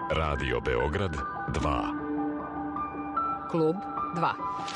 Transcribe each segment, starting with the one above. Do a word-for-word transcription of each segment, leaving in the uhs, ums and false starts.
Radio Beograd dva. Klub dva.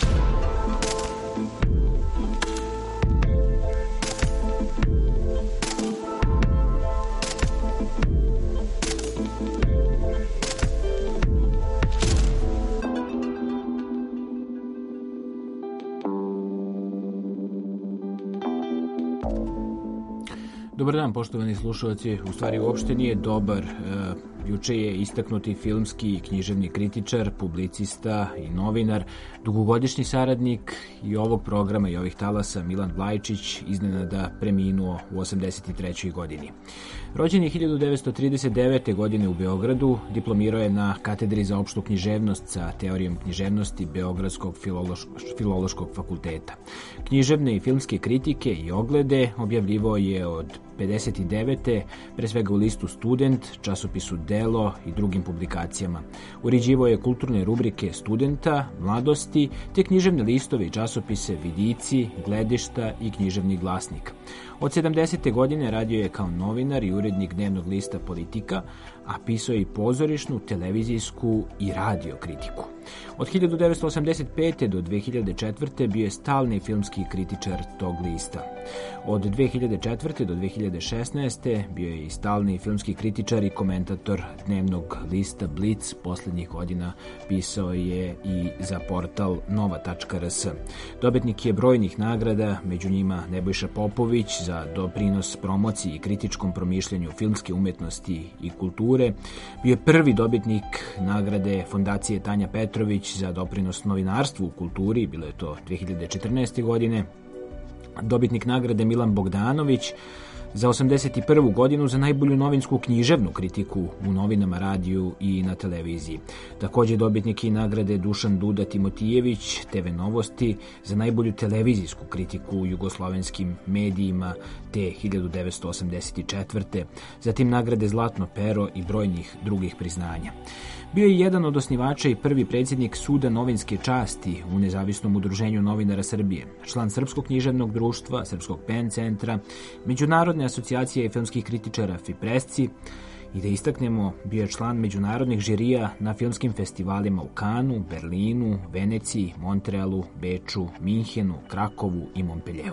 Dobar dan, poštovani slušalci. U stvari uopšte nije dobar. Juče je istaknuti filmski i književni kritičar, publicista i novinar, dugogodišnji saradnik i ovog programa i ovih talasa Milan Vlajčić iznenada preminuo u osamdeset trećoj godini. Rođen je hiljadu devetsto trideset devete. godine u Beogradu, diplomirao je na katedri za opštu književnost sa teorijom književnosti Beogradskog filološ, filološkog fakulteta. Književne i filmske kritike i oglede objavljivao je od pedeset devete. pre svega u listu Student, časopisu Delo i drugim publikacijama. Uređivao je kulturne rubrike Studenta, Mladosti, te književne listove i časopise Vidici, Gledišta i Književni glasnik. Od sedamdesete. godine radio je kao novinar i urednik dnevnog lista Politika, a pisao je i pozorišnu, televizijsku i radio kritiku. Od hiljadu devetsto osamdeset pete. do dve hiljade četvrte. bio je stalni filmski kritičar tog lista. Od dve hiljade četvrte. do dve hiljade šesnaeste. bio je i stalni filmski kritičar i komentator dnevnog lista Blic. Poslednjih godina pisao je i za portal nova tačka er es. Dobitnik je brojnih nagrada, među njima Nebojša Popović za doprinos promociji i kritičkom promišljanju filmske umetnosti i kulture. Bio je prvi dobitnik nagrade Fondacije Tanja Petrović za doprinos novinarstvu u kulturi, bilo je to dve hiljade četrnaeste. godine. Dobitnik nagrade Milan Bogdanović za osamdeset prvu. godinu za najbolju novinsku književnu kritiku u novinama, radiju i na televiziji. Također dobitnik i nagrade Dušan Duda Timotijević, te ve Novosti, za najbolju televizijsku kritiku u jugoslovenskim medijima te hiljadu devetsto osamdeset četvrte. Zatim nagrade Zlatno pero i brojnih drugih priznanja. Bio je jedan od osnivača i prvi predsjednik Suda novinske časti u Nezavisnom udruženju novinara Srbije, član Srpskog književnog društva, Srpskog pen centra, Međunarodne asocijacije filmskih kritičara Fipresci i da istaknemo, bio je član međunarodnih žirija na filmskim festivalima u Kanu, Berlinu, Veneciji, Montrealu, Beču, Minhenu, Krakovu i Montpellieru.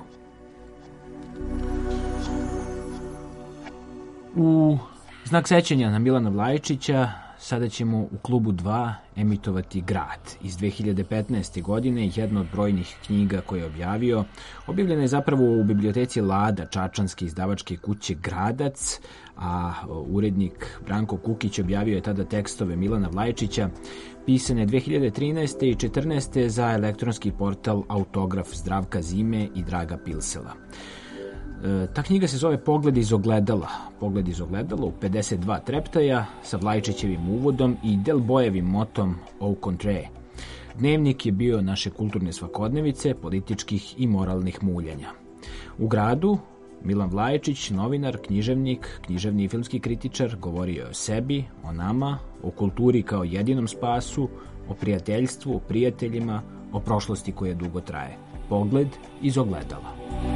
U znak sećanja na Milana Vlajčića sada ćemo u klubu dva emitovati Grad iz dve hiljade petnaeste. godine, jedna od brojnih knjiga koje je objavio. Objavljena je zapravo u biblioteci Lada, čačanske izdavačke kuće Gradac, a urednik Branko Kukić objavio je tada tekstove Milana Vlajčića, pisane dve hiljade trinaeste. i četrnaeste. za elektronski portal Autograf Zdravka Zime i Draga Pilsela. Ta knjiga se zove Pogled iz ogledala. Pogled iz ogledala u pedeset dva treptaja sa Vlajčićevim uvodom i Delbojevim motom Au contraire. Dnevnik je bio naše kulturne svakodnevice, političkih i moralnih muljanja. U Gradu Milan Vlajčić, novinar, književnik, književni i filmski kritičar, govorio je o sebi, o nama, o kulturi kao jedinom spasu, o prijateljstvu, o prijateljima, o prošlosti koja dugo traje. Pogled iz ogledala.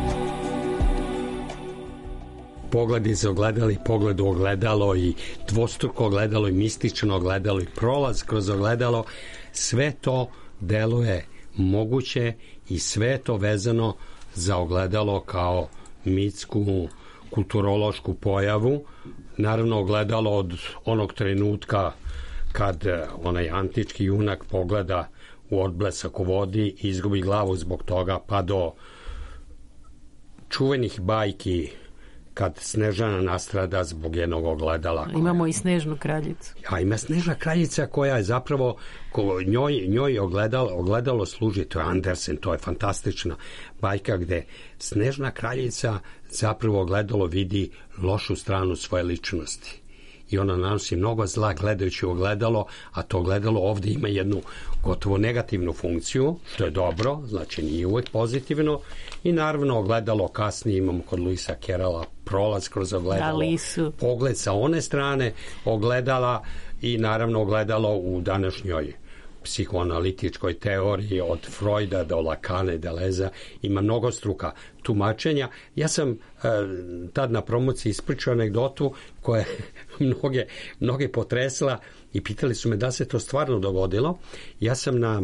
Pogled iz ogledala i pogled u ogledalo i dvostruko ogledalo i mistično ogledalo i prolaz kroz ogledalo, sve to deluje moguće i sve to vezano za ogledalo kao mitsku, kulturološku pojavu. Naravno, ogledalo od onog trenutka kad onaj antički junak pogleda u odblesak u vodi i izgubi glavu zbog toga, pa do čuvenih bajki kad Snežana nastrada zbog jednog ogledala. Koja... Imamo i Snežnu kraljicu. A ima Snežna kraljica koja je zapravo, ko, njoj, njoj ogledalo, ogledalo služi, to je Andersen, to je fantastična bajka gde Snežna kraljica zapravo ogledalo vidi lošu stranu svoje ličnosti. I ona nanosi mnogo zla gledajući ogledalo, a to ogledalo ovdje ima jednu gotovo negativnu funkciju, što je dobro, znači nije uvek pozitivno. I naravno ogledalo kasnije imamo kod Luisa Carrolla prolaz kroz ogledalo, Alisu. Pogled sa one strane ogledala i naravno ogledalo u današnjoj psihoanalitičkoj teoriji od Freuda do Lacana i Deleza, ima mnogo struka tumačenja. Ja sam e, tad na promociji ispričao anegdotu koja je mnoge, mnoge potresla i pitali su me da se to stvarno dogodilo. Ja sam na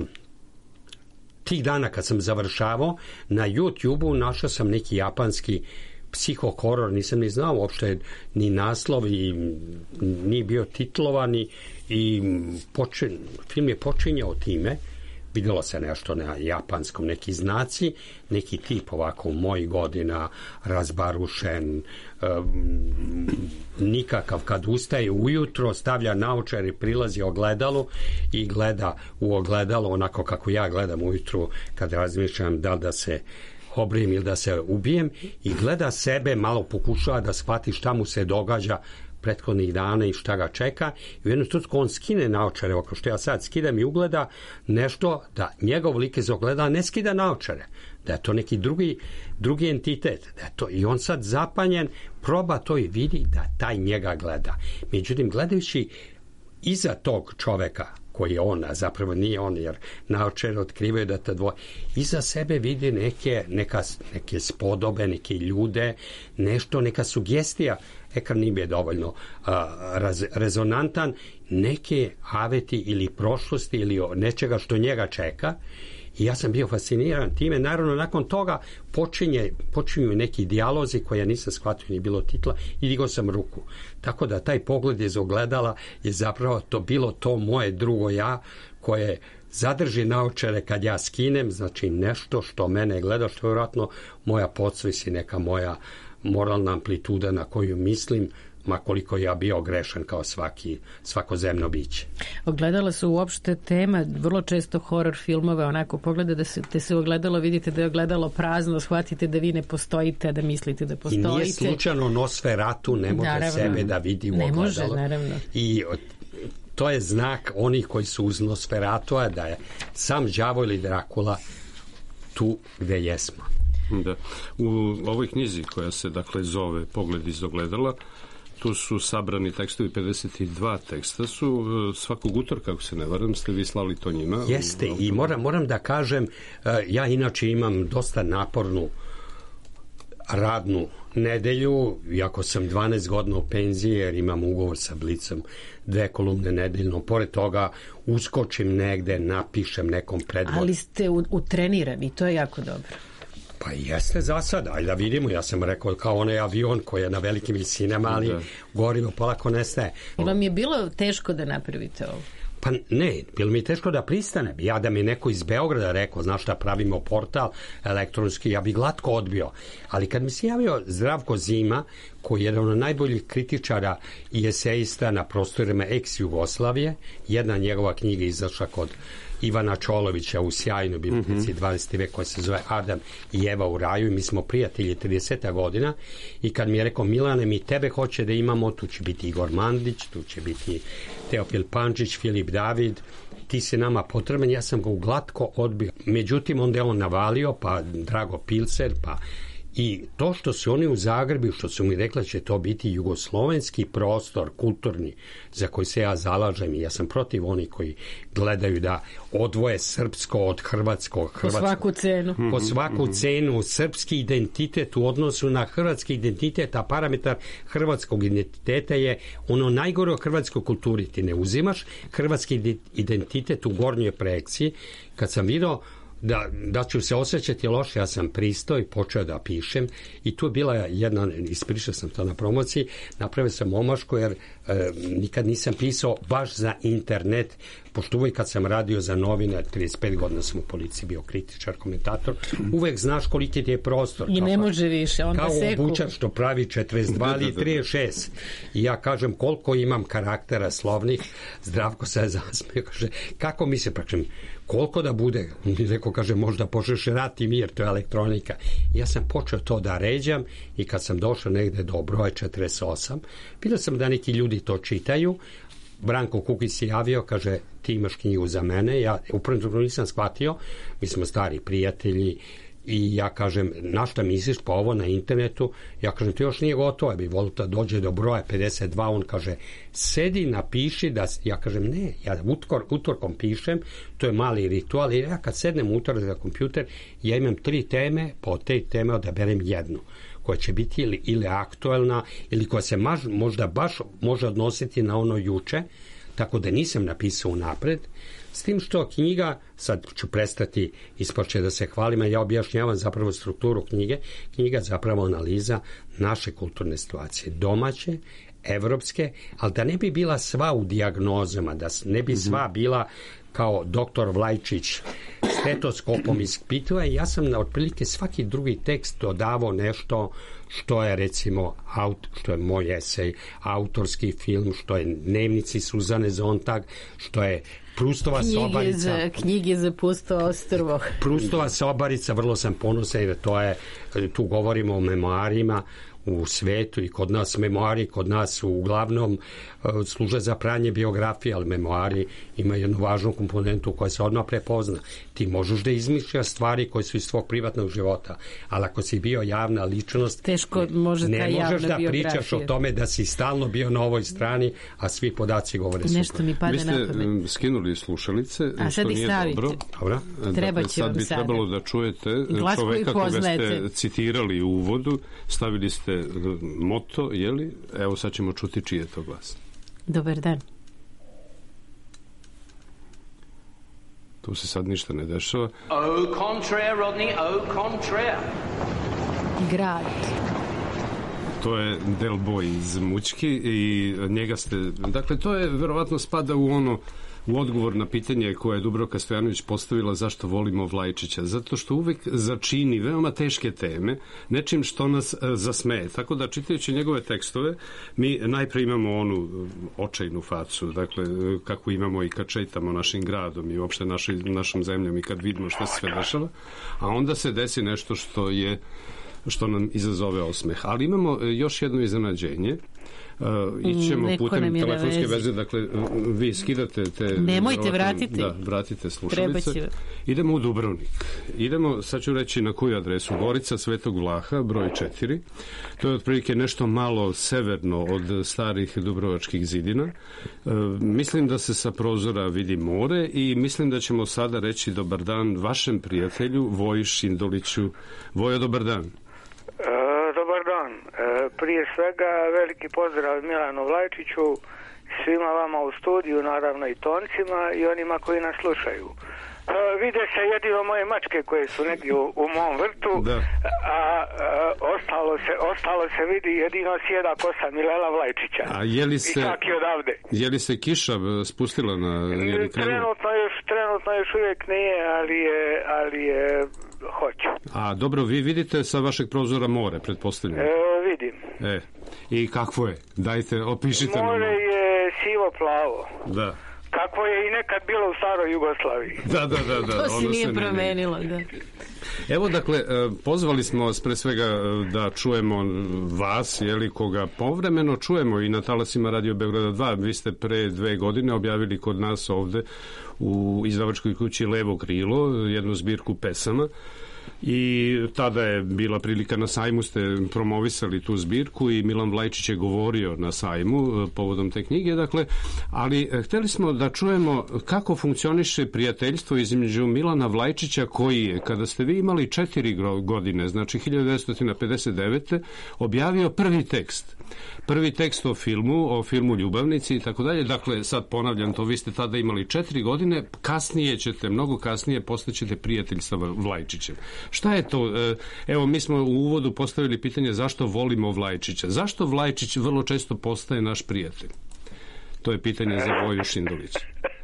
tih dana kad sam završavao na YouTube-u našao sam neki japanski psihohoror, nisam ni znao uopšte ni naslov i nije bio titlovan i počin, film je počinjao time, vidjelo se nešto na japanskom, neki znaci, neki tip ovako mojih godina, razbarušen, um, nikakav, kad ustaje ujutro, stavlja naočare, prilazi ogledalu i gleda u ogledalo onako kako ja gledam ujutru kad razmišljam da li da se obrijem ili da se ubijem, i gleda sebe, malo pokušava da shvati šta mu se događa prethodnih dana i šta ga čeka, i u jednom trenutku on skine naočare, oko što ja sad skidam, i ugleda nešto da njegov lik iz ogledala ne skida naočare, da je to neki drugi, drugi entitet, da je to, i on sad zapanjen proba to i vidi da taj njega gleda. Međutim, gledajući iza tog čoveka koji je on, a zapravo nije on, jer naočare otkrivaju da ta dvoje, iza sebe vidi neke, neka, neke spodobe, neke ljude, nešto, neka sugestija, ekran nije je dovoljno a, raz, rezonantan, neke aveti ili prošlosti ili nečega što njega čeka, i ja sam bio fasciniran time. Naravno, nakon toga počinje, počinju neki dijalozi koje ja nisam shvatio, ni bilo titla, i digao sam ruku. Tako da taj pogled iz ogledala je zapravo to bilo to moje drugo ja, koje zadrži naočare kad ja skinem, znači nešto što mene gleda, što je vjerojatno moja podsvest i neka moja moralna amplituda na koju mislim, ma koliko ja bio grešan kao svaki, svako zemno biće. Ogledala su uopšte tema, vrlo često horor filmove, onako pogleda da se, te se ogledalo, vidite da je ogledalo prazno, shvatite da vi ne postojite, da mislite da postojite. I nije slučajno Nosferatu ne može naravno sebe da vidi u ne ogledalo. Može, naravno. I to je znak onih koji su uz Nosferatu, da je sam đavo ili Drakula tu gde jesmo. Da. U ovoj knjizi koja se dakle zove Pogled iz ogledala, tu su sabrani tekstovi, pedeset dva teksta su, svakog utorka, kako se ne varam, ste vi slali to njima. Jeste, i moram, moram da kažem, ja inače imam dosta napornu radnu nedelju, iako sam dvanaest godina u penziji, jer imam ugovor sa Blicom, dve kolumne nedeljno, pored toga uskočim negde, napišem nekom predvod. Ali ste utrenirani, to je jako dobro. Pa jeste za sad, ajde da vidimo, ja sam rekao kao onaj avion koji je na velikim visinama, ali da. Gorivo polako nestaje. I vam je bilo teško da napravite ovo? Pa ne, bilo mi je teško da pristanem. Ja da mi neko iz Beograda rekao, znaš šta, pravimo portal elektronski, ja bi glatko odbio. Ali kad mi se javio Zdravko Zima, koji je jedan od najboljih kritičara i esejista na prostorima ex-Jugoslavije, jedna njegova knjiga izašla kod Ivana Čolovića u sjajnoj biblioteci dvadeseti vek koja se zove Adam i Eva u raju, i mi smo prijatelji trideset godina, i kad mi je rekao Milane, mi tebe hoće da imamo, tu će biti Igor Mandić, tu će biti Teofil Pančić, Filip David, ti si nama potreban, ja sam ga uglatko odbio. Međutim, onda je on navalio, pa Drago Pilcer, pa i to što su oni u Zagrebu, što su mi rekli će to biti jugoslovenski prostor, kulturni, za koji se ja zalažem, i ja sam protiv onih koji gledaju da odvoje srpsko od hrvatskog. hrvatsko po svaku cenu. Po svaku cenu, srpski identitet u odnosu na hrvatski identitet, a parametar hrvatskog identiteta je ono najgore u hrvatskoj kulturi. Ti ne uzimaš hrvatski identitet u gornjoj projekciji. Kad sam vidio Da, da ću se osjećati loše, ja sam pristao i počeo da pišem, i tu je bila jedna, ispričao sam to na promociji, napravio sam omašku, jer e, nikad nisam pisao baš za internet, pošto uvijek kad sam radio za novine, trideset pet godina sam u policiji bio kritičar, komentator, uvek znaš koliki ti je prostor. I ne može više, onda kao seku. Kao obučar što pravi četrdeset dva ili trideset šest. I ja kažem koliko imam karaktera slovnih, Zdravko se zasmije, kaže, kako mi se pračem, koliko da bude, neko kaže možda počneš rat i mir, to je elektronika. I ja sam počeo to da ređam, i kad sam došao negde do broja četrdeset osam, vidio sam da neki ljudi to čitaju. Branko Kukić se javio, kaže, ti imaš knjigu za mene. Ja u prvom trenutku nisam shvatio, mi smo stari prijatelji, i ja kažem, na šta misliš, pa ovo na internetu, ja kažem, to još nije gotovo, ja bi volio da dođe do broja pedeset dva, on kaže, sedi, napiši, da, ja kažem, ne, ja utkor, utorkom pišem, to je mali ritual, i ja kad sednem utorak za kompjuter, ja imam tri teme, pa od te teme odaberem jednu, koja će biti ili, ili aktuelna, ili koja se maž, možda baš može odnositi na ono juče, tako da nisam napisao unapred, s tim što knjiga, sad ću prestati ispoče da se hvalim, ja objašnjavam zapravo strukturu knjige, knjiga zapravo analiza naše kulturne situacije, domaće, evropske, ali da ne bi bila sva u dijagnozama, da ne bi sva bila kao doktor Vlajčić stetoskopom ispituje, ja sam na otprilike svaki drugi tekst dodavao nešto što je recimo aut, što je moj esej, autorski film, što je dnevnici Suzane Zontag, što je Prustova knjige sobarica. Za, knjige za Pusto ostrvo. Prustova sobarica, vrlo sam ponosan jer to je, tu govorimo o memoarima u svetu i kod nas memoari, kod nas uglavnom služe za pranje biografije, ali memoari imaju jednu važnu komponentu koja se odmah prepozna. Ti možeš da izmišljaš stvari koje su iz tvog privatnog života, ali ako si bio javna ličnost, teško može ne ta možeš javna da biografija. pričaš o tome da si stalno bio na ovoj strani, a svi podaci govore Nešto super. mi pada Vi ste na pamet. skinuli slušalice, A što sad nije stavite. dobro. Dobro. Treba Dakle, će sad vam bi sada. trebalo da čujete Glas koji čoveka koga ste poznajete. citirali u uvodu, stavili ste moto, jeli? Evo sad ćemo čuti čiji je to glas. Dobar dan. Tu se sad ništa ne dešava. Au contraire, Rodney, au contraire. Grad. To je Del Boy iz Mućki i njega ste... Dakle, to je verovatno spada u ono u odgovor na pitanje koje je Dubravka Stojanović postavila zašto volimo Vlajčića. Zato što uvek začini veoma teške teme nečim što nas e, zasmeje. Tako da, čitajući njegove tekstove, mi najpre imamo onu očajnu facu, dakle, kako imamo i kad četamo našim gradom i uopšte našoj, našom zemljom i kad vidimo što se sve dešava, a onda se desi nešto što je što nam izazove osmeh. Ali imamo još jedno iznenađenje. Uh, ićemo Neko putem telefonske veze. veze, dakle vi skidate te... Nemojte, vratite. Da, vratite slušalice. Treba će. Idemo u Dubrovnik. Idemo, sad ću reći na koju adresu. Gorica Svetog Vlaha, broj četiri. To je otprilike nešto malo severno od starih dubrovačkih zidina. Uh, mislim da se sa prozora vidi more i mislim da ćemo sada reći dobar dan vašem prijatelju Voji Šindoliću. Vojo, dobar dan. Dobar dan. Prije svega veliki pozdrav Milanu Vlajčiću, svima vama u studiju, naravno i toncima i onima koji nas slušaju. Vide se jedino moje mačke koje su negdje u, u mom vrtu, da. a, a ostalo, se, ostalo se vidi jedino sjeda kosa Milana Vlajčića. A je li se, i čak i odavde. Je li se kiša spustila na... Je li trenutno, još, trenutno još uvijek nije, ali je, ali je hoće. A dobro, vi vidite sa vašeg prozora more, pretpostavljam. E, vidim. E, i kakvo je? Dajte, opišite more nam. More je sivo-plavo. Da. Kako je i nekad bilo u staroj Jugoslaviji. Da, da, da. da. To se ono nije se promenilo, da. Evo, dakle, pozvali smo vas pre svega da čujemo vas, jeli, koga povremeno čujemo i na talasima Radio Beograda dva. Vi ste pre dve godine objavili kod nas ovde u izdavačkoj kući Levo krilo jednu zbirku pesama i tada je bila prilika na sajmu, ste promovisali tu zbirku i Milan Vlajčić je govorio na sajmu povodom te knjige, dakle, ali hteli smo da čujemo kako funkcioniše prijateljstvo između Milana Vlajčića koji je, kada ste vi imali četiri godine, znači hiljadu devetsto pedeset devete objavio prvi tekst. Prvi tekst o filmu, o filmu Ljubavnici i tako dalje. Dakle, sad ponavljam to, vi ste tada imali četiri godine, kasnije ćete, mnogo kasnije postaćete prijatelj sa Vlajčićem. Šta je to? Evo, mi smo u uvodu postavili pitanje zašto volimo Vlajčića. Zašto Vlajčić vrlo često postaje naš prijatelj? To je pitanje za Voju Šindolića.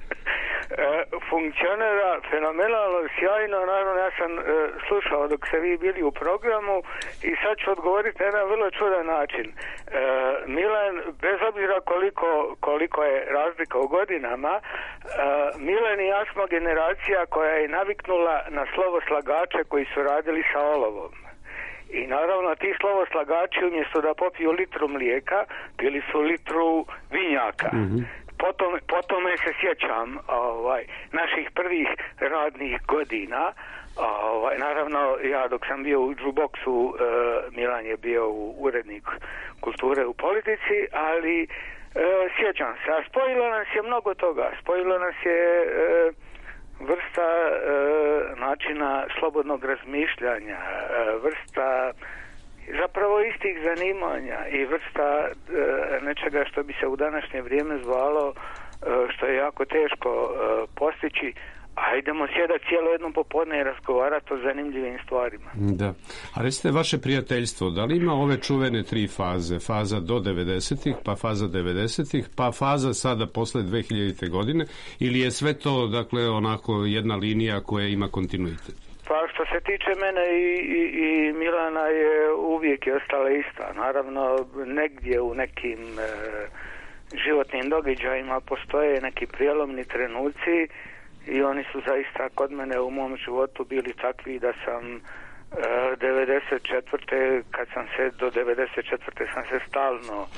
Funkcionira fenomenalno, sjajno, naravno ja sam e, slušao dok ste vi bili u programu i sad ću odgovoriti na jedan vrlo čudan način. E, Milan, bez obzira koliko, koliko je razlika u godinama, e, Milan i ja smo generacija koja je naviknula na slovoslagače koji su radili sa olovom. I naravno ti slovoslagači umjesto da popiju litru mlijeka, pili su litru vinjaka. Mm-hmm. Potom, potom se sjećam ovaj, naših prvih radnih godina, A, ovaj, naravno, ja dok sam bio u jukeboxu, uh, Milan je bio urednik kulture u politici, ali uh, sjećam se, a spojilo nas je mnogo toga. Spojilo nas je uh, vrsta uh, načina slobodnog razmišljanja, uh, vrsta zapravo istih zanimanja i vrsta uh, nečega što bi se u današnje vrijeme zvalo, uh, što je jako teško uh, postići, a idemo sjedati cijelo jedno popodne i razgovarati o zanimljivim stvarima. Da. A recite, vaše prijateljstvo, da li ima ove čuvene tri faze? Faza do devedesetih, pa faza devedesetih, pa faza sada posle dve hiljadite godine, ili je sve to, dakle, onako jedna linija koja ima kontinuitet? Pa što se tiče mene i, i, i Milana je uvijek je ostala ista. Naravno, negdje u nekim e, životnim događajima postoje neki prijelomni trenuci i oni su zaista kod mene u mom životu bili takvi da sam e, devedeset četvrte kad sam se do devedeset četvrte sam se stalno e,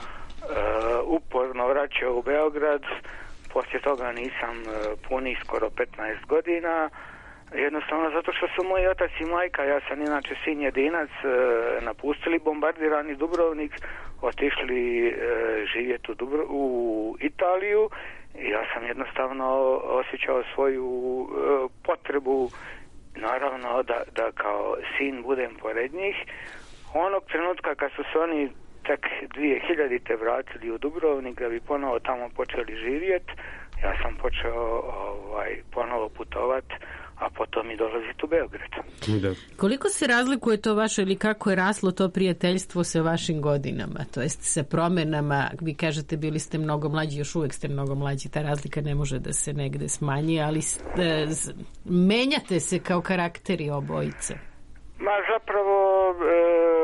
uporno vraćao u Beograd. Poslije toga nisam e, puni skoro petnaest godina. Jednostavno zato što su moj otac i majka, ja sam inače sin jedinac, e, napustili bombardirani Dubrovnik, otišli e, živjeti u, Dubro- u Italiju. Ja sam jednostavno osjećao svoju e, potrebu, naravno, da, da kao sin budem pored njih. Onog trenutka kad su se oni tek dvije hiljadite vratili u Dubrovnik da bi ponovo tamo počeli živjeti, ja sam počeo ovaj, ponovo putovati, a potom i dolaziti u Beograd. Da. Koliko se razlikuje to vaše ili kako je raslo to prijateljstvo sa vašim godinama, to jest sa promjenama? Vi kažete bili ste mnogo mlađi, još uvijek ste mnogo mlađi, ta razlika ne može da se negde smanji, ali ste, menjate se kao karakteri obojice. Ma zapravo e,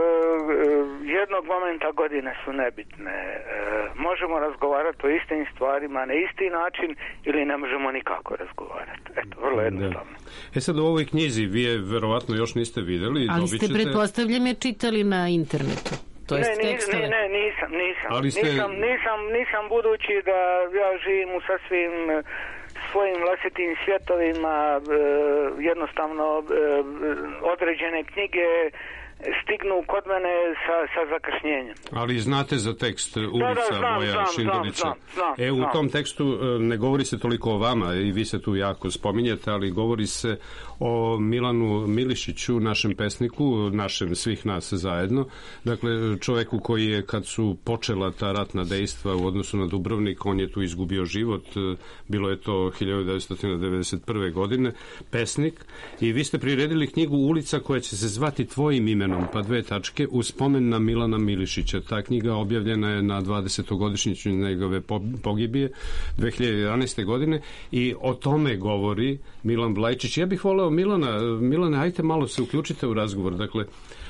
jednog momenta godine su nebitne. E, možemo razgovarati o istim stvarima na isti način ili ne možemo nikako razgovarati. Eto, vrlo jednostavno. E sad u ovoj knjizi vi je verovatno još niste vidjeli. Ali ste, ćete... pretpostavljam, je čitali na internetu. To ne, nis, ne, ne, nisam, nisam. Ali ste... nisam, nisam, nisam budući da ja živim u sasvim svojim vlastitim svjetovima, e, jednostavno e, određene knjige stignu kod mene sa, sa zakašnjenjem. Ali znate za tekst Ulica da, da, znam, Voja znam, Šindelića? Znam, znam, e, u znam. tom tekstu ne govori se toliko o vama i vi se tu jako spominjete, ali govori se o Milanu Milišiću, našem pesniku, našem svih nas zajedno. Dakle, čoveku koji je, kad su počela ta ratna dejstva u odnosu na Dubrovnik, on je tu izgubio život. Bilo je to hiljadu devetsto devedeset prve. godine. Pesnik. I vi ste priredili knjigu Ulica koja će se zvati tvojim imenom, pa dve tačke, u spomen na Milana Milišića. Ta knjiga objavljena je na dvadesetogodišnjicu njegove pogibije dve hiljade jedanaeste. godine i o tome govori Milan Blajčić. Ja bih voleo Milana, Milane, hajte malo se uključite u razgovor. Dakle,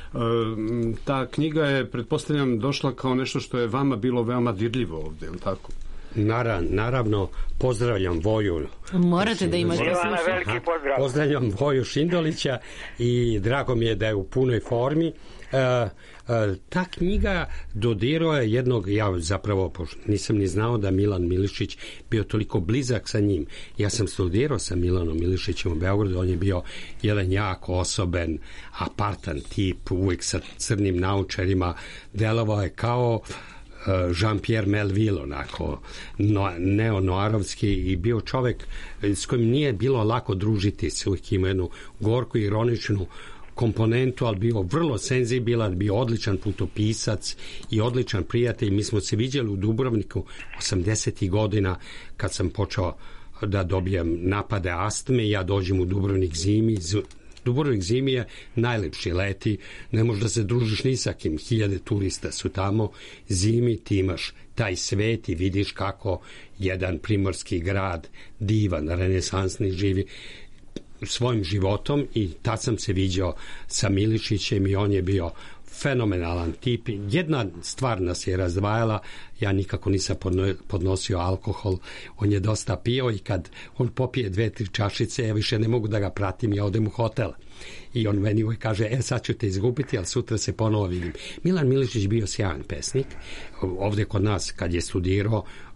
ta knjiga je, pretpostavljam, došla kao nešto što je vama bilo veoma dirljivo ovdje, je li tako? Naravno, naravno, pozdravljam Voju. Morate da imate veliki pozdrav. Pozdravljam Voju Šindelića i drago mi je da je u punoj formi. E, e, ta knjiga dodirao je jednog, ja zapravo nisam ni znao da Milan Milišić bio toliko blizak sa njim. Ja sam studirao sa Milanom Milišićem u Beogradu, on je bio jedan jako osoben, apartan tip, uvijek sa crnim naučarima, delovao je kao Jean-Pierre Melville, onako no, neonoarovski, i bio čovjek s kojim nije bilo lako družiti se, uvijek ima jednu gorku ironičnu komponentu, ali bio vrlo senzibilan, bio odličan putopisac i odličan prijatelj. Mi smo se viđali u Dubrovniku osamdesetih godina kad sam počeo da dobijem napade astme, ja dođem u Dubrovnik zimi. Dubrovnik zimi je najlepši leti, ne možeš da se družiš ni sa kim, hiljade turista su tamo, zimi ti imaš taj svet i vidiš kako jedan primorski grad, divan, renesansni, živi svojim životom, i tad sam se viđao sa Milišićem i on je bio fenomenalan tip. Jedna stvar nas je razdvajala, ja nikako nisam podnosio alkohol, on je dosta pio i kad on popije dve, tri čašice, ja više ne mogu da ga pratim, ja odem u hotel. I on meni uvijek kaže, e sad ću te izgubiti, ali sutra se ponovo vidim. Milan Milišić bio sjajan pesnik. Ovdje kod nas, kad je studirao,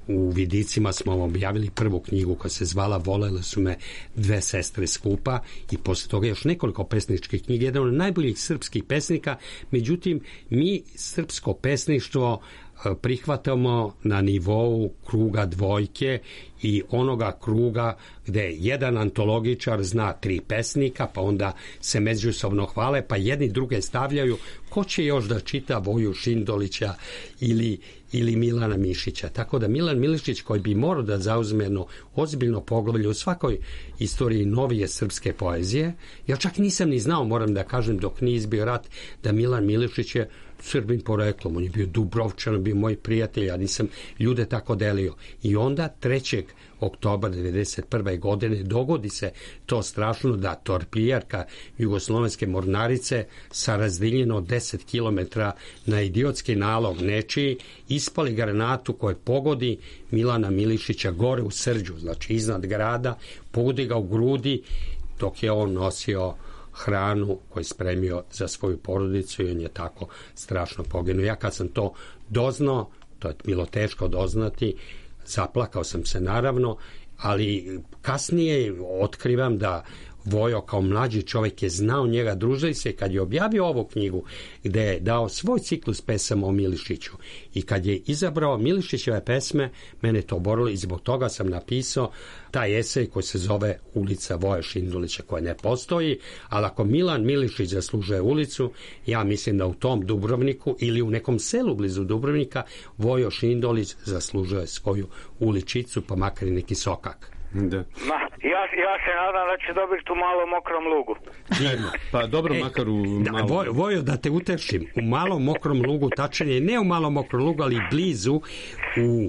u Vidicima smo objavili prvu knjigu koja se zvala Volele su me dve sestre skupa i posle toga još nekoliko pesničkih knjiga, jedan od najboljih srpskih pesnika. Međutim, mi srpsko pesništvo prihvatamo na nivou kruga dvojke i onoga kruga gde jedan antologičar zna tri pesnika, pa onda se međusobno hvale, pa jedni druge stavljaju. Ko će još da čita Voju Šindolića ili, ili Milana Mišića? Tako da Milan Milišić, koji bi morao da zauzme jedno ozbiljno poglavlje u svakoj istoriji novije srpske poezije, ja čak nisam ni znao, moram da kažem, dok nije izbio rat, da Milan Milišić je Srbin poreklom, on je bio Dubrovčan, bio moj prijatelj, ja nisam ljude tako delio. I onda trećeg oktobra devedeset prve godine dogodi se to strašno da torpiljarka Jugoslovenske mornarice sa razdiljeno deset kilometara na idiotski nalog nečiji ispali granatu koje pogodi Milana Milišića gore u Srđu, znači iznad grada, pogodi ga u grudi dok je on nosio hranu koju je spremio za svoju porodicu i on je tako strašno poginuo. Ja kad sam to doznao, to je bilo teško doznati, zaplakao sam se naravno, ali kasnije otkrivam da Vojo kao mlađi čovjek je znao njega, družili se. Kad je objavio ovu knjigu gde je dao svoj ciklus pesama o Milišiću i kad je izabrao Milišićeve pesme, mene to oborilo i zbog toga sam napisao taj esej koji se zove Ulica Voje Šindulića, koja ne postoji, ali ako Milan Milišić zaslužuje ulicu, ja mislim da u tom Dubrovniku ili u nekom selu blizu Dubrovnika Vojo Šindulić zaslužuje svoju uličicu, pa makar i neki sokak. Da. Ma, ja, ja se nadam da će dobiti u malom mokrom lugu. Divno. Pa dobro, e, makar u malom... Vojo, Vojo, da te utešim, u malom mokrom lugu, tačnije ne u malom mokrom lugu, ali blizu, u,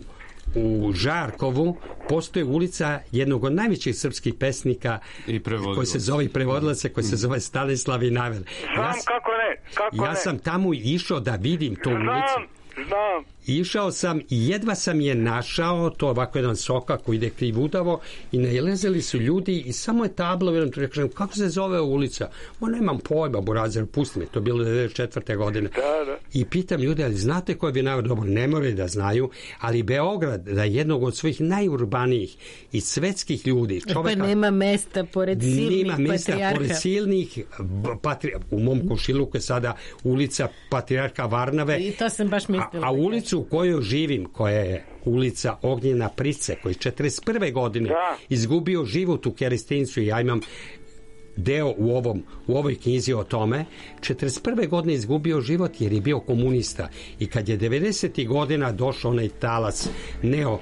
u Žarkovu, postoji ulica jednog od najvećih srpskih pesnika koji se zove i prevodilaca, koji se zove Stanislav Inavel. Znam, ja, kako ne, kako ja ne. sam tamo išao da vidim tu Znam. ulicu. Znam. Išao sam i jedva sam je našao, to je ovako jedan sokak koji ide krivudavo i nailazili su ljudi i samo je tablo, vjerujem, tu kažem, kako se zove ulica? Ma nemam pojma, burazer, pusti me, to je bilo devedeset četvrte godine. Da, da. I pitam ljude, ali znate ko je Vinaver? Dobro, ne moraju da znaju, ali Beograd, da je jednog od svojih najurbanijih i svetskih ljudi, čoveka... Pa nema mesta pored silnih nema mesta patrijarha. pored silnih patri, u mom komšiluku je sada ulica Patrijarha Varnave. I to sam baš mislila. A, a ulicu u kojoj živim, koja je ulica Ognjena Price, koji četrdeset prve godine da. izgubio život u Kerestincu, i ja imam deo u, ovom, u ovoj knjizi o tome, četrdeset prve godine izgubio život jer je bio komunista. I kad je devedesetih godina došao onaj talas neo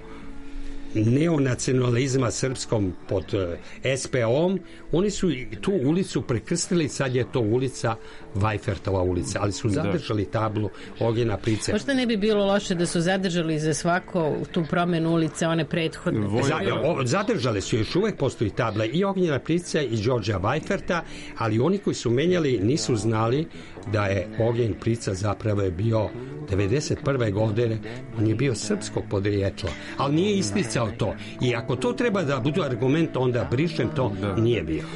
neonacionalizma srpskom pod es pe om, oni su tu ulicu prekrstili, sad je to ulica Vajfertova ulica, ali su zadržali tablu Ognjena Price. Možda ne bi bilo loše da su zadržali za svako tu promenu ulice one prethodne. Za, o, zadržali su, još uvek postoji tabla i Ognjena Price i Đorđa Vajferta, ali oni koji su menjali nisu znali da je Ognjen Prica zapravo je bio devedeset prve godine, on je bio srpskog podrijetla, ali nije isticao to. I ako to treba da bude argument, onda brišem to, da. Nije bio.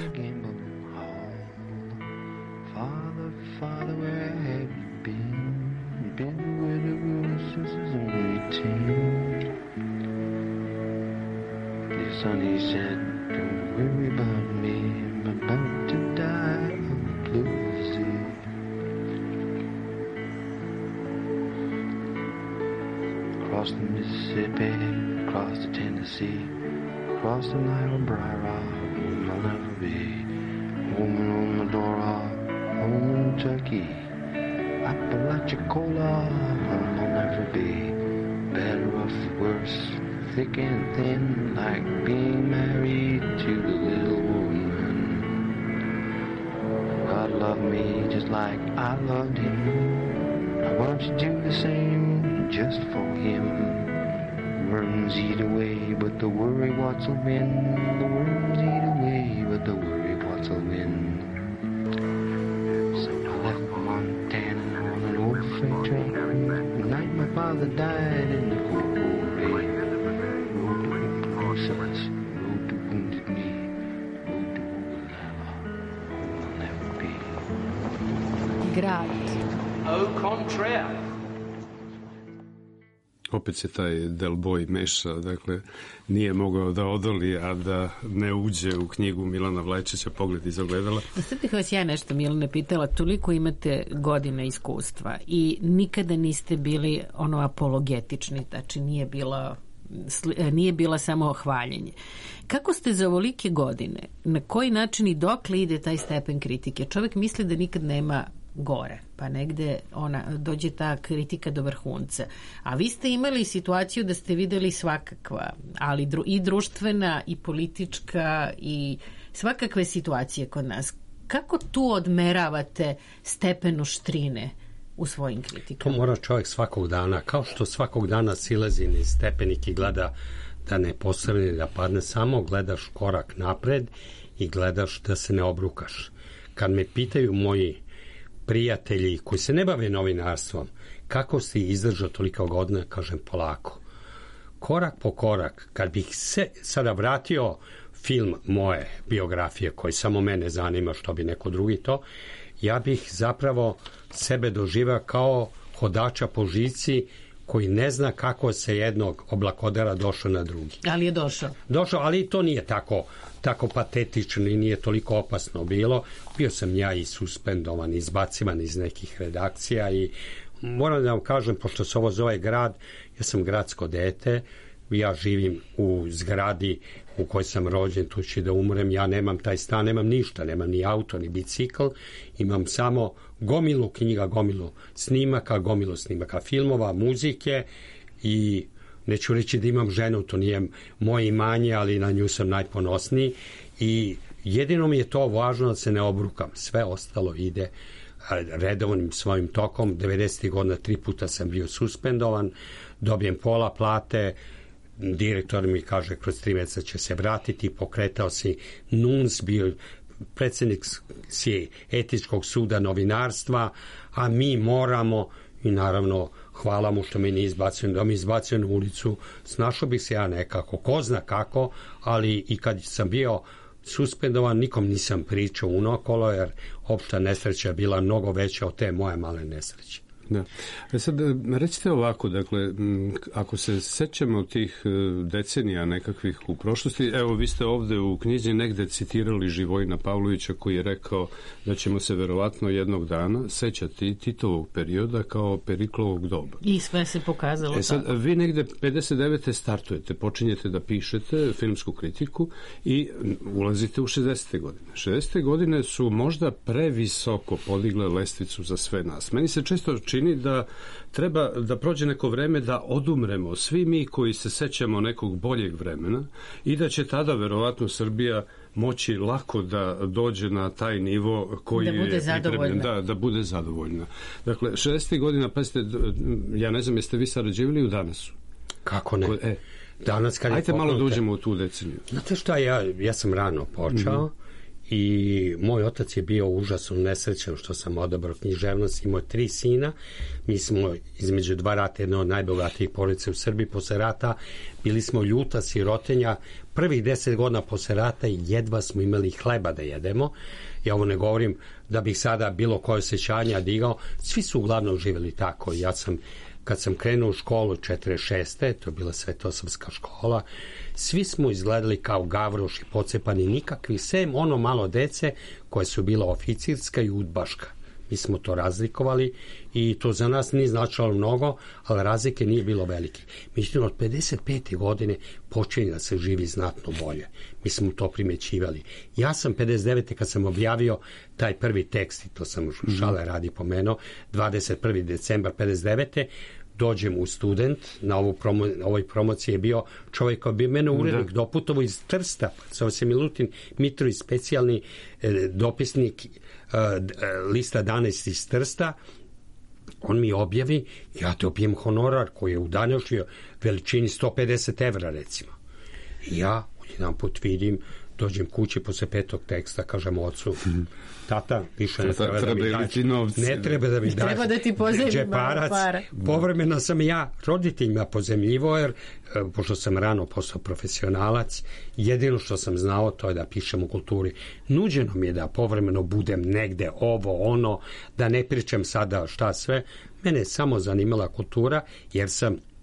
Son, he said, don't worry about me, I'm about to die of blues. Across the Mississippi, across the Tennessee, across the Niobrara, home I'll never be. Home on Medora, home in Turkey, Apalachicola, home I'll never be. Better or worse, thick and thin, like being married to the little woman. God loved me just like I loved him. Now why don't you do the same just for him? Worms eat away, but the worry what's will win. The worms eat away, but the worry what's will win. So I left Montana on an old freight train. The night my father died in the cold rain. Road to open sons, road to wounded me, road to who will never be. Grad. Au contraire. Opet se taj Del Boy meša, dakle, nije mogao da odoli, a da ne uđe u knjigu Milana Vlajčića Pogled iz ogledala. Sad bih vas ja nešto, Milane, pitala, toliko imate godina iskustva i nikada niste bili ono apologetični, znači nije bilo nije bila samo hvaljenje. Kako ste za ovolike godine, na koji način i dokle ide taj stepen kritike? Čovjek misli da nikad nema gore, pa negde ona, dođe ta kritika do vrhunca. A vi ste imali situaciju da ste videli svakakva, ali dru, i društvena, i politička, i svakakve situacije kod nas. Kako tu odmeravate stepen oštrine u svojim kritikama? To mora čovjek svakog dana, kao što svakog dana silazi niz stepenik i gleda da ne posrne, da padne, samo gledaš korak napred i gledaš da se ne obrukaš. Kad me pitaju moji prijatelji koji se ne bave novinarstvom, kako si izdržao toliko godina, kažem polako. Korak po korak, kad bih se sada vratio film moje biografije, koji samo mene zanima, što bi neko drugi to, ja bih zapravo sebe doživao kao hodača po žici koji ne zna kako se jednog oblakodera došao na drugi. Ali je došao. Došao, ali to nije tako, tako patetično i nije toliko opasno bilo. Bio sam ja i suspendovan, izbacivan iz nekih redakcija i moram da vam kažem, pošto se ovo zove grad, ja sam gradsko dete, ja živim u zgradi u kojoj sam rođen, tu ću da umrem, ja nemam taj stan, nemam ništa, nemam ni auto, ni bicikl, imam samo gomilu knjiga, gomilu snimaka, gomilu snimaka filmova, muzike i neću reći da imam ženu, to nije moje imanje, ali na nju sam najponosniji i jedino mi je to važno da se ne obrukam, sve ostalo ide redovnim svojim tokom. devedesetih godina tri puta sam bio suspendovan, dobijem pola plate, direktor mi kaže kroz tri mjeseca će se vratiti, pokretao si N U N S, bio predsjednik si etičkog suda novinarstva, a mi moramo, i naravno hvala mu što mi ne izbacio, da mi izbacio na ulicu, snašao bih se ja nekako, ko zna kako, ali i kad sam bio suspendovan, nikom nisam pričao unokolo, jer opšta nesreća je bila mnogo veća od te moje male nesreće. Da. E sad, recite ovako, dakle, ako se sećamo tih decenija nekakvih u prošlosti, evo, vi ste ovde u knjizi negde citirali Živojina Pavlovića koji je rekao da ćemo se verovatno jednog dana sećati Titovog perioda kao Periklovog doba. I sve se pokazalo. E sad, tako. Vi negde pedeset devete startujete, počinjete da pišete filmsku kritiku i ulazite u šezdesete godine. šezdesete godine su možda previsoko podigle lestvicu za sve nas. Meni se često čini da treba da prođe neko vreme da odumremo svi mi koji se sećamo nekog boljeg vremena i da će tada verovatno Srbija moći lako da dođe na taj nivo koji da bude je zadovoljna. Da, da bude zadovoljna. Dakle, šezdesetih godina, pa ste, ja ne znam, jeste vi sarađivali u Danasu? Kako ne? E, Danas kad ajte je malo da uđemo u tu deceniju. Znate šta, ja, ja sam rano počeo, mm-hmm. i moj otac je bio užasno nesrećan što sam odabrao književnost, imao tri sina, mi smo između dva rata jedna od najbogatijih porodica u Srbiji, posle rata bili smo ljuta sirotenja, prvih deset godina posle rata jedva smo imali hleba da jedemo, ja ovo ne govorim da bih sada bilo koje osjećanja digao, svi su uglavnom živjeli tako, ja sam kad sam krenuo u školu četrdeset šeste to je bila Svetosavska škola, svi smo izgledali kao gavroši, pocepani, nikakvi, sem ono malo dece koje su bila oficirska i udbaška. Mi smo to razlikovali i to za nas nije značilo mnogo, ali razlike nije bilo velike. Međutim, od pedeset pete godine počinje da se živi znatno bolje. Mi smo to primećivali. Ja sam pedeset devete kad sam objavio taj prvi tekst, i to sam šale radi pomenuo, dvadeset prvog decembra pedeset devete dođem u Student, na ovu promo, ovoj promociji je bio čovjek koji bi mene urednik doputovo iz Trsta, zove se Milutin Mitrović, specijalni eh, dopisnik eh, lista danaest iz Trsta, on mi objavi, ja te obijem honorar koji je u današnjoj veličini sto pedeset evra recimo. I ja jedan put vidim, dođem kući posle petog teksta, kažem ocu, tata, više ne treba da mi daš, ne treba da mi daš treba da ti pozajmim malo para. Povremeno sam ja roditeljima pozajmljivo, jer pošto sam rano postao profesionalac, jedino što sam znao to je da pišem u kulturi. Nuđeno mi je da povremeno budem negde ovo, ono, da ne pričam sada šta sve. Mene je samo zanimala kultura, jer sam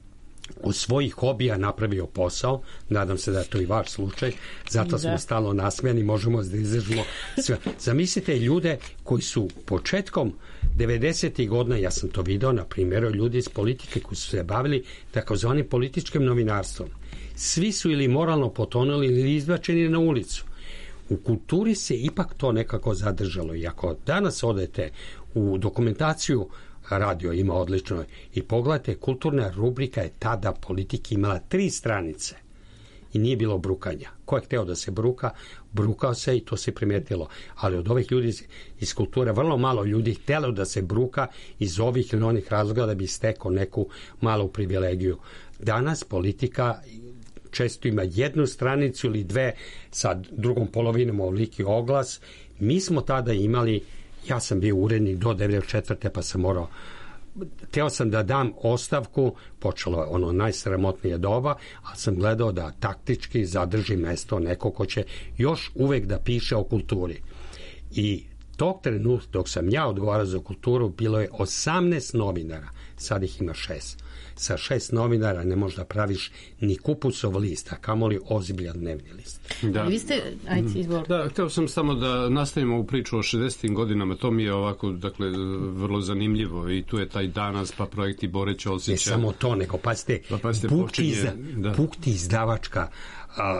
od svojih hobija napravio posao, nadam se da je to i vaš slučaj, zato da. smo stalno nasmijani, možemo da izražimo sve. Zamislite ljude koji su početkom devedesetih godina, ja sam to video na primjeru ljudi iz politike koji su se bavili takozvanim političkim novinarstvom. Svi su ili moralno potonuli ili izbačeni na ulicu. U kulturi se ipak to nekako zadržalo. I ako danas odete u dokumentaciju, radio ima odlično, i pogledajte, kulturna rubrika je tada politike imala tri stranice i nije bilo brukanja. Ko je hteo da se bruka, brukao se i to se primetilo. Ali od ovih ljudi iz kulture vrlo malo ljudi htelo da se bruka iz ovih ili onih razloga da bi stekao neku malu privilegiju. Danas politika često ima jednu stranicu ili dve sa drugom polovinom ovoliki oglas. Mi smo tada imali, ja sam bio urednik do devedeset četvrte pa sam morao, teo sam da dam ostavku, počelo je ono najsramotnije doba, a sam gledao da taktički zadrži mesto neko ko će još uvek da piše o kulturi. I tog trenutka dok sam ja odgovarao za kulturu bilo je osamnaest novinara, sad ih ima šest. Sa šest novinara ne možeš da praviš ni kupusov list, a kamoli ozbiljan dnevni list. Da. Vi ste, ajde, izvolite. Da, hteo sam samo da nastavimo ovu priču o šezdesetim godinama, to mi je ovako, dakle, vrlo zanimljivo i tu je taj Danas, pa projekti Bore Ćosića. Ne samo to, nego pazite, pa, pazite bukti, za, da. bukti izdavačka a,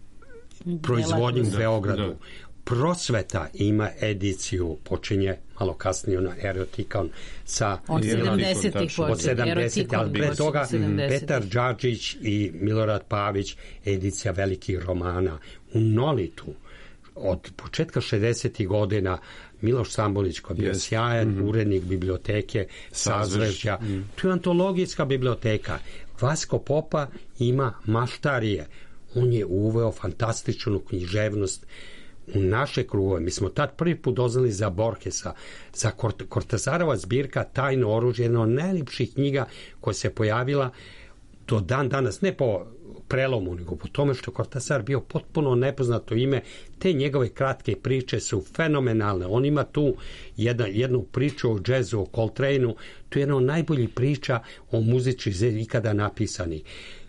proizvodnje u Beogradu. Da. Prosveta ima ediciju, počinje malo kasnije na Erotikon sa od sedamdesetih od sedamdesetih, ali pre toga Petar Đađić i Milorad Pavić, edicija velikih romana. U Nolitu od početka šezdesetih godina Miloš Sambulić koji je bio yes. sjajan mm-hmm. urednik biblioteke Sazvežđa. Mm. Tu je antologijska biblioteka. Vasko Popa ima maštarije. On je uveo fantastičnu književnost u naše krugove. Mi smo tad prvi put doznali za Borgesa, za Kort- Kortazarova zbirka Tajno oružje, jedna od najljepših knjiga koja se pojavila do dan danas, ne po prelomu, nego po tome što Kortazar bio potpuno nepoznato ime. Te njegove kratke priče su fenomenalne. On ima tu jedna, jednu priču o džezu, o Coltraneu. To je jedna od najboljih priča o muzici ikada napisani.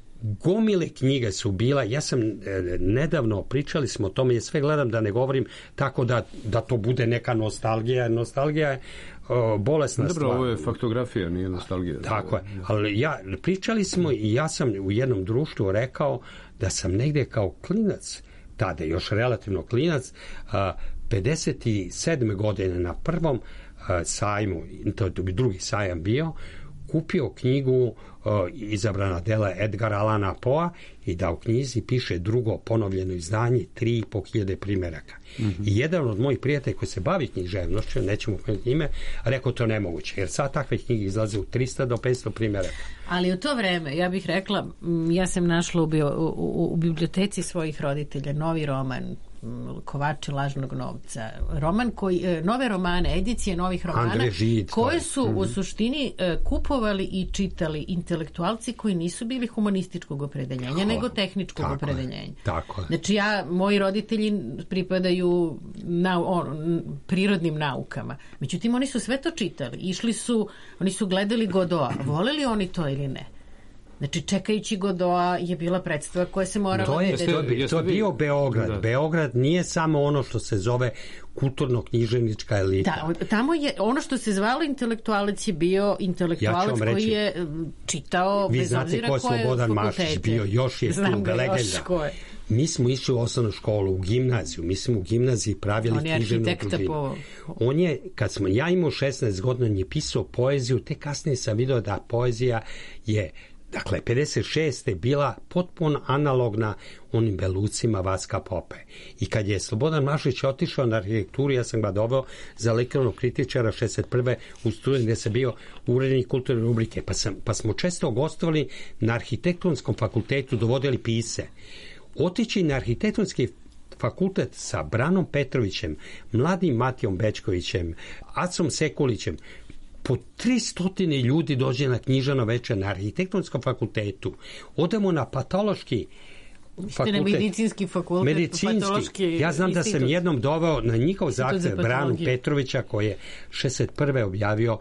Gomile knjige su bila, ja sam e, nedavno, pričali smo o tome, ja sve gledam da ne govorim tako da, da to bude neka nostalgija. Nostalgija je o, bolesna Dobro, stvar. Dobro, ovo je faktografija, nije nostalgija. Tako je, ali ja, pričali smo i ja sam u jednom društvu rekao da sam negde kao klinac, tada još relativno klinac, a, pedeset sedme godine na prvom a, sajmu, to je drugi sajam bio, kupio knjigu uh, izabrana dela Edgara Allana Poea i da u knjizi piše drugo ponovljeno izdanje, tri i po hiljade primjeraka. Mm-hmm. I jedan od mojih prijatelja koji se bavi književnošću, nećemo pomenuti ime, rekao to nemoguće, jer sad takve knjige izlaze u trista do petsto primjeraka. Ali u to vreme, ja bih rekla, ja sam našla u, bio, u, u biblioteci svojih roditelja novi roman Kovači lažnog novca. Roman koji, nove romane, edicije novih romana Žid, koje su mm-hmm. u suštini kupovali i čitali intelektualci koji nisu bili humanističkog opredeljenja, oh, nego tehničkog tako opredeljenja. Je, tako je. Znači ja, moji roditelji pripadaju na, on, prirodnim naukama. Međutim, oni su sve to čitali. Išli su, oni su gledali Godoa. Voleli oni to ili ne? Znači, čekajući Godoa je bila predstava koja se morala... To je, to je, to je bio Beograd. Da. Beograd nije samo ono što se zove kulturno-književnička elita. Da, tamo je, ono što se zvalo intelektualac je bio intelektualac ja koji je čitao vi bez obzira koje fakultete. Vi znate ko je Slobodan Mašić bio, još je Znam tu ga, legenda. još ko je. Mi smo išli u osnovnu školu, u gimnaziju. Mi smo u gimnaziji pravili književnu družinu. Po... On je, kad smo, ja imao šesnaest godina, on je pisao poeziju, te kasnije sam vidio da poezija je, dakle, pedeset šeste bila potpuno analogna onim belucima Vaska Pope. I kad je Slobodan Mašić otišao na arhitekturu, ja sam ga doveo za likovnog kritičara šezdeset prve u studiju gde sam bio urednik kulturne rubrike. Pa, sam, pa smo često gostovali na arhitektonskom fakultetu, dovodili pise. Otići na arhitektonski fakultet sa Branom Petrovićem, mladim Matijom Bečkovićem, Acom Sekulićem, po tristotine ljudi dođe na knjižano večer na arhitektonskom fakultetu. Odemo na patološki fakultet. Medicinski fakultet. Medicinski. Ja znam institut. Da sam jednom doveo na njihov zahtev Branu Petrovića koji je šezdeset prve objavio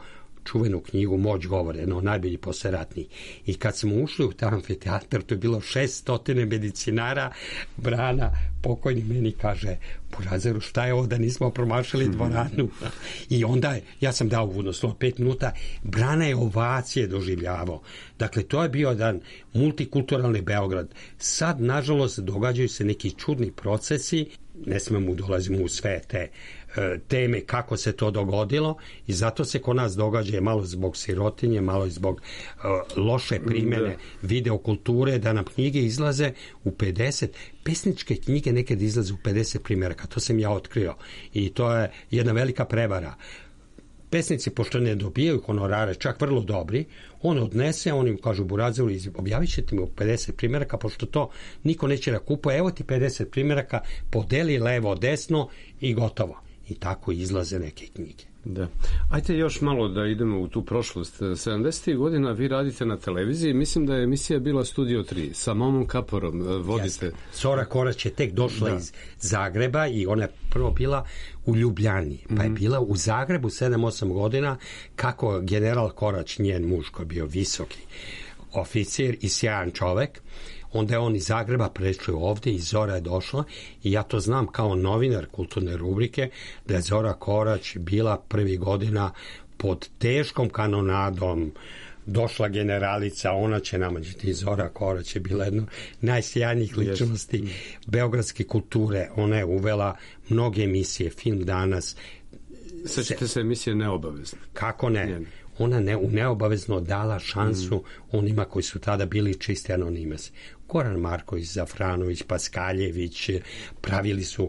čuvenu knjigu Moć govora, jedno od najboljih posleratnih. I kad smo ušli u taj amfiteatar, to je bilo šeststotine medicinara, Brana, pokojni, meni kaže, Burazeru, šta je ovo da nismo promašali dvoranu? I onda, ja sam dao uvodno slovo pet minuta, Brana je ovacije doživljavao. Dakle, to je bio jedan multikulturalni Beograd. Sad, nažalost, događaju se neki čudni procesi, ne smemo dolazimo u sve te teme kako se to dogodilo i zato se kod nas događa malo zbog sirotinje, malo zbog uh, loše primene videokulture, da nam knjige izlaze u pedeset, pesničke knjige nekad izlaze u pedeset primjeraka, to sam ja otkrio i to je jedna velika prevara. Pesnici, pošto ne dobijaju honorare, čak vrlo dobri, on odnese, oni mu kažu, Burazeru, objavit ćete mi u pedeset primjeraka, pošto to niko neće da kupuje, evo ti pedeset primjeraka, podeli levo, desno i gotovo. I tako izlaze neke knjige. Da. Ajde još malo da idemo u tu prošlost. sedamdesetih godina vi radite na televiziji, mislim da je emisija bila Studio tri, sa Momom Kaporom vodite. Jasne. Zora Korać je tek došla da. iz Zagreba i ona je prvo bila u Ljubljani, pa je bila u Zagrebu sedam osam godina, kako general Korać, njen muž, koji je bio visoki oficir i sjajan čovek. Onda je on iz Zagreba prešao ovdje i Zora je došla i ja to znam kao novinar kulturne rubrike da je Zora Korać bila prvi godina pod teškom kanonadom, došla generalica, ona će nama i Zora Korać je bila jedna najsjajnijih ličnosti beogradske kulture. Ona je uvela mnoge emisije, Film danas. Sećate se emisije Neobavezne? Kako ne? Njene. Ona ne, neobavezno dala šansu mm. onima koji su tada bili čisti anonimasi. Goran Marković, Zafranović, Paskaljević, pravili su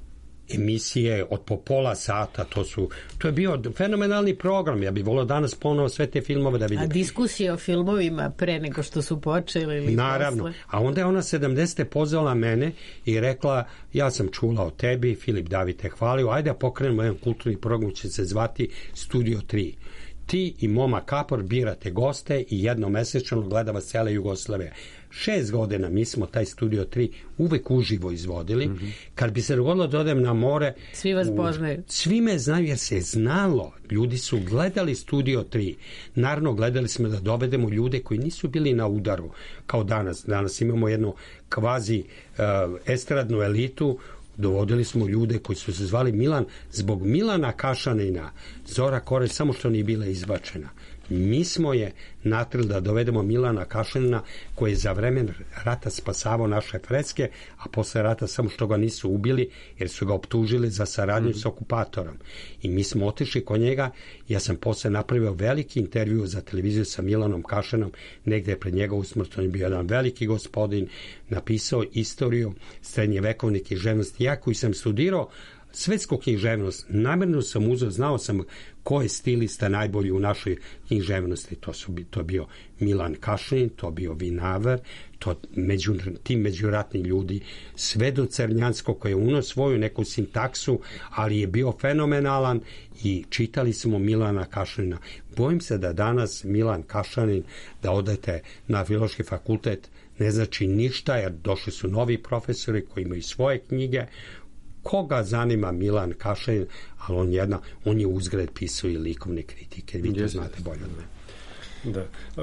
emisije od po pola sata, to su, to je bio fenomenalni program, ja bih volio danas ponovo sve te filmove da vidim. A diskusije o filmovima pre nego što su počeli ili naravno, posle? A onda je ona sedamdesete pozvala mene i rekla, ja sam čula o tebi, Filip David te hvalio, ajde da pokrenemo jedan kulturni program, će se zvati Studio tri. Ti i Moma Kapor birate goste i jednomesečno gleda vas cela Jugoslavija. Šest godina mi smo taj Studio tri uvek uživo izvodili. Mm-hmm. Kad bi se dogodilo da odem na more... Svi vas poznaju. Svi me znaju jer se znalo. Ljudi su gledali Studio tri. Naravno, gledali smo da dovedemo ljude koji nisu bili na udaru kao danas. Danas imamo jednu kvazi uh, estradnu elitu. Dovodili smo ljude koji su se zvali Milan zbog Milana Kašanina. Zora Korać samo što nije bila izbačena. Mi smo je natrili da dovedemo Milana Kašanina koji je za vremen rata spasavao naše freske, a posle rata samo što ga nisu ubili jer su ga optužili za saradnju mm. s okupatorom. I mi smo otišli kod njega. Ja sam posle napravio veliki intervju za televiziju sa Milanom Kašanom, negde pred njegovu smrt. On je bio jedan veliki gospodin, napisao istoriju srednjevekovne književnosti. Ja koji sam studirao svetsku književnost, namjerno sam uzeo, znao sam ko je stilista najbolji u našoj književnosti. To su to je bio Milan Kašanin, to bio Vinaver, to među, ti međuratni ljudi, sve do Crnjanskog koji je unio svoju neku sintaksu, ali je bio fenomenalan i čitali smo Milana Kašanina. Bojim se da danas Milan Kašanin, da odete na Filološki fakultet, ne znači ništa, jer došli su novi profesori koji imaju svoje knjige. Koga zanima Milan Kašanin, ali on, jedna, on je uzgred pisao i likovne kritike. Vi to znate bolje od mene. Da.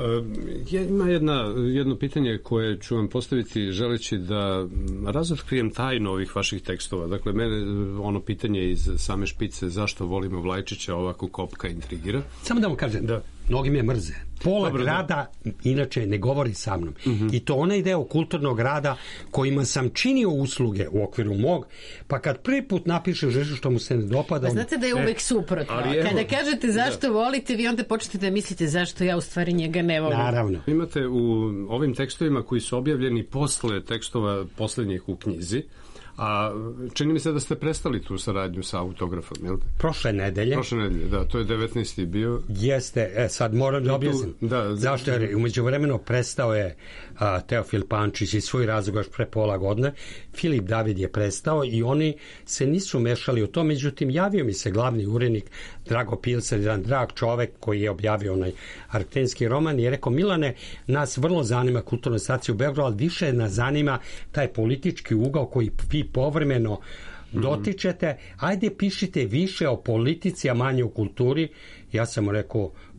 E, ima jedna, jedno pitanje koje ću vam postaviti želeći da razotkrijem tajnu ovih vaših tekstova. Dakle, mene ono pitanje iz same špice zašto volimo Vlajčića ovako kopka intrigira. Samo da vam kažem, da. Mnogi me mrze. Pola Dobre, grada da. inače ne govori sa mnom. Uh-huh. I to onaj deo kulturnog rada kojima sam činio usluge u okviru mog, pa kad prvi put napišeš nešto što mu se ne dopada... Pa znate da je uvek suprotno. Ali kada kažete zašto da. volite, vi onda počnete da mislite zašto ja u stvari njega ne volim. Naravno. Imate u ovim tekstovima koji su objavljeni posle tekstova poslednjih u knjizi, a čini mi se da ste prestali tu saradnju sa autografom, jel te? Prošle nedelje. Prošle nedelje, da, to je devetnaesti bio. Jeste, e, sad moram da objasnim. Da, zašto je umeđu vremenu prestao je a, Teofil Pančić i svoj razlog još pre pola godine. Filip David je prestao i oni se nisu mešali u to, međutim javio mi se glavni urednik Drago Pilcer, jedan drag čovek koji je objavio onaj artenski roman i je rekao, Milane, nas vrlo zanima kulturna stacija u Beogradu, ali više nas zanima taj politički ugao koji vi povremeno dotičete, ajde pišite više o politici, a manje o kulturi. Ja sam rekao,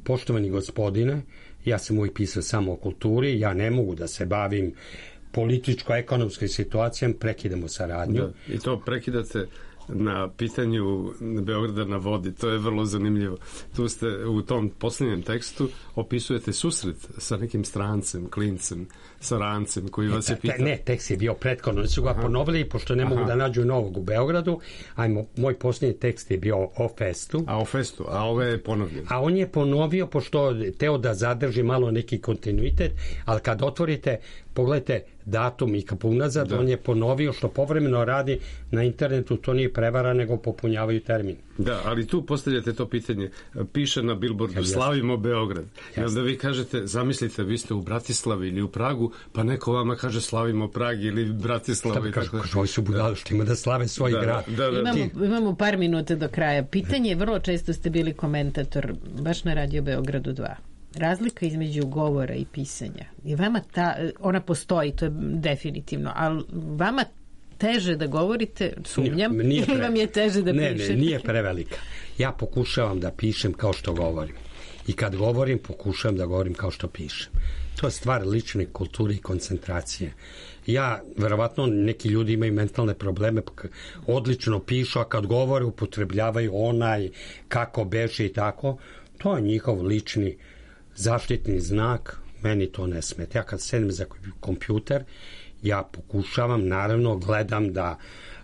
poštovani gospodine, ja sam uvijek pisao samo o kulturi, ja ne mogu da se bavim političko-ekonomskoj situacijom, prekidamo saradnju. Da, i to prekidate na pitanju Beograda na vodi, to je vrlo zanimljivo. Tu ste u tom posljednjem tekstu opisujete susret sa nekim strancem, klincem, sa rancem koji vas je pitao. Ne, tekst je bio prethodno, su ga ponovili, pošto ne mogu da nađu novog u Beogradu, a moj posljednji tekst je bio o festu. A o festu, a ovo je ponovljen. A on je ponovio, pošto teo da zadrži malo neki kontinuitet, ali kad otvorite, pogledajte datum i kapu unazad, da. On je ponovio što povremeno radi na internetu, to nije prevara, nego popunjavaju termin. Da, ali tu postavljate to pitanje, piše na billboardu, ja, slavimo Beograd. Jasne. I onda vi kažete, zamislite, vi ste u Bratislavi ili u Pragu, pa neko vama kaže slavimo Prag ili Bratislavu. Šta kažu, kažu, ovi su budali, što ima da slave svoj da, grad. Da, da, imamo, imamo par minuta do kraja. Pitanje, vrlo često ste bili komentator, baš na Radio Beogradu dva. Razlika između govora i pisanja. I vama ta, ona postoji, to je definitivno, ali vama teže da govorite, sumnjam, nije, nije pre... ili vam je teže da ne, pišete? Ne, nije prevelika. Ja pokušavam da pišem kao što govorim. I kad govorim, pokušavam da govorim kao što pišem. To je stvar lične kulture i koncentracije. Ja, verovatno, neki ljudi imaju mentalne probleme, odlično pišu, a kad govore, upotrebljavaju onaj, kako beže i tako. To je njihov lični zaštitni znak, meni to ne smeta. Ja kad sedem za kompjuter, ja pokušavam, naravno, gledam da,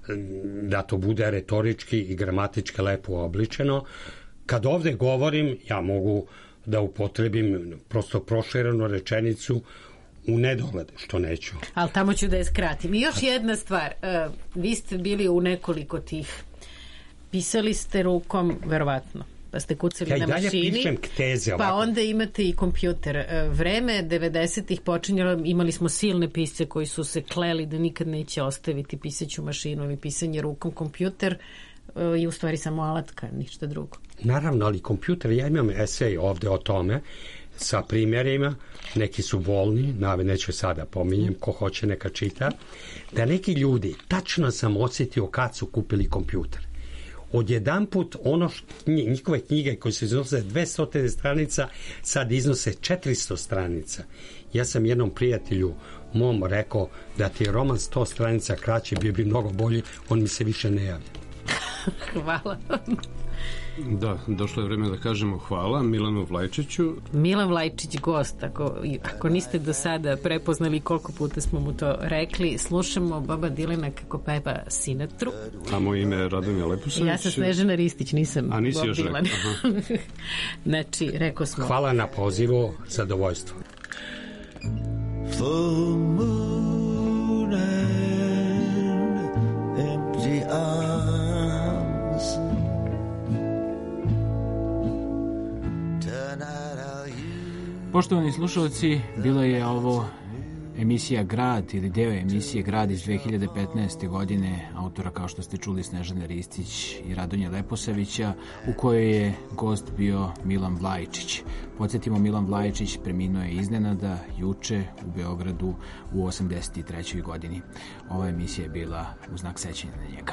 da to bude retorički i gramatički lepo obličeno. Kad ovde govorim, ja mogu da upotrebim prosto proširenu rečenicu u nedogled, što neću. Ali tamo ću da je skratim. I još jedna stvar, uh, vi ste bili u nekoliko tih, pisali ste rukom, verovatno, pa ste kucali ja na mašini, teze, pa onda imate i kompjuter. Vreme devedesetih počinjalo, imali smo silne pisce koji su se kleli da nikad neće ostaviti pisaću mašinu ili pisanje rukom. Kompjuter je u stvari samo alatka, ništa drugo. Naravno, ali kompjuter, ja imam esej ovde o tome sa primjerima, neki su volni, neću sada pominjem, ko hoće neka čita, da neki ljudi, tačno sam osjetio kad su kupili kompjuter. Odjedanput ono što, njihove knjige koje se iznose dvesta stranica sad iznose četiristo stranica. Ja sam jednom prijatelju mom rekao da ti je roman sto stranica kraći, bio bi mnogo bolji, on mi se više ne javlja. Hvala. Da, došlo je vreme da kažemo hvala Milanu Vlajčiću. Milan Vlajčić gost, ako, ako niste do sada prepoznali koliko puta smo mu to rekli, slušamo Boba Dilana kako peva Sinatru. A moje ime je Radomir Lepusović. Ja sam Snežana Ristić, nisam A nisi Bob još Dilan. Znači, rekao smo. Hvala na pozivu, zadovoljstvo. Full moon and empty arms. Poštovani slušalci, bilo je ovo emisija Grad ili deo emisije Grad iz dve hiljade petnaeste. godine, autora kao što ste čuli Snežane Ristić i Radonje Leposavića, u kojoj je gost bio Milan Vlajčić. Podsjetimo, Milan Vlajčić preminuo je iznenada juče u Beogradu u osamdeset trećoj. godini. Ova emisija je bila u znak sećanja na njega.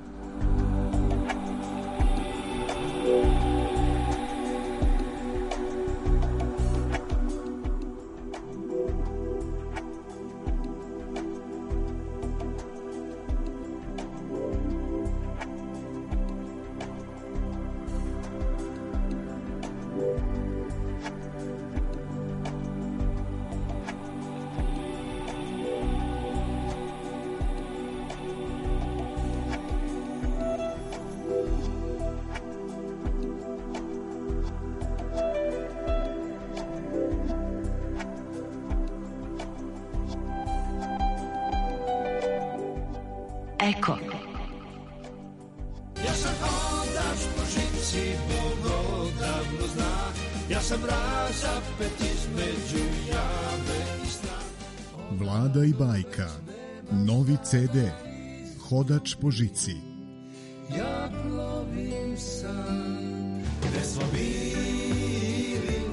Eko. Ja sam hodač po žici, Bog odavno zna. Ja sam razapet između jave i sna. Vlada i bajka. Novi ce de. Hodač po žici. Ja plovim sam, gde smo bili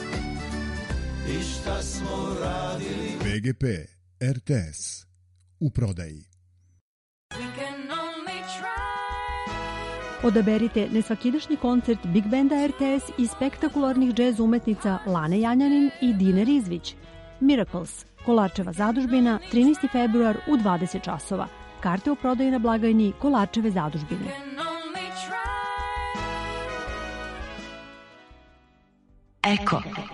i šta smo radili. be ge pe, er te es. U prodaji. We can only try Odaberite nesvakidašnji koncert Big Banda R T S i spektakularnih džez umetnica Lane Janjanin i Dine Rizvić. Miracles, Kolarčeva zadužbina, trinaesti februar u dvadeset časova. Karte u prodaji na blagajni Kolarčeve zadužbine. Eko.